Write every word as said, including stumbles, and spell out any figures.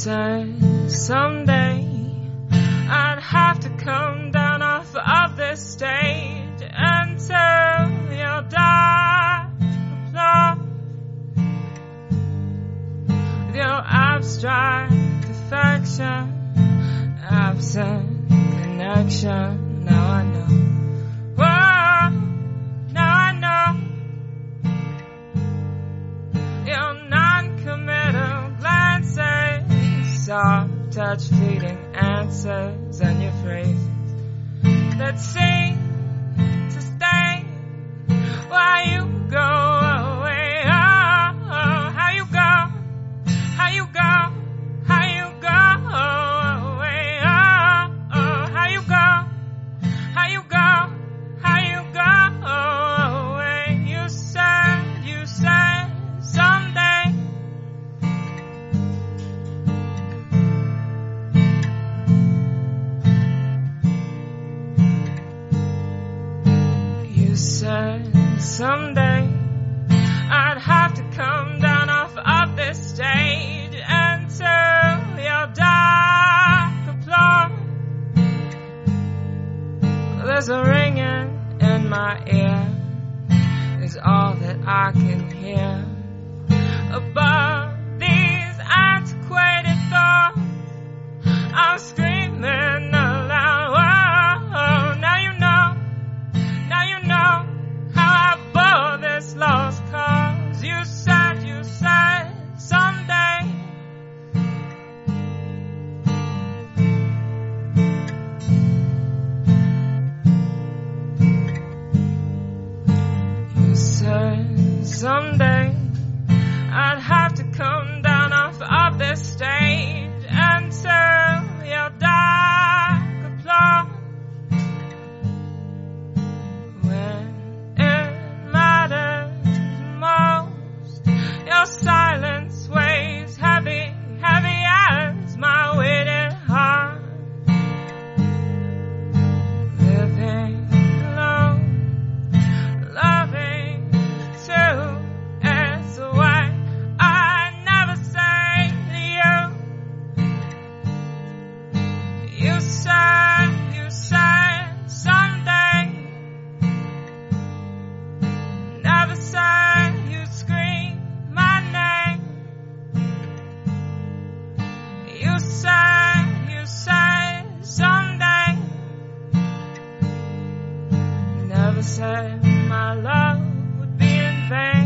said someday I'd have to come down off of this stage until you'll die. Applause with your abstract affection, absent connection. Now I know. Whoa, now I know. Your non-committal glances, soft touch, fleeting answers, and your phrases that seem to stay while you go away. Oh, oh, how you go, how you go, how you go away. Oh, oh, how you go, how you go, how you go away. You said, you said someday. You said someday I'd have to come down off of this stage until your dark applause. There's a ringing in my ear, is all that I can hear above these antiquated thoughts. I'm screaming aloud. Whoa, now you know, now you know how I bore this lost cause. You said, you said someday. You said someday I'd have to come down off of this stage until your dark applause. When it matters most, your silence weighs heavy, heavy as my weighted heart. Living alone, loving too, it's a way I never say to you. You said, you said someday. Never said you'd scream my name. You said, you said someday. Never said my love would be in vain.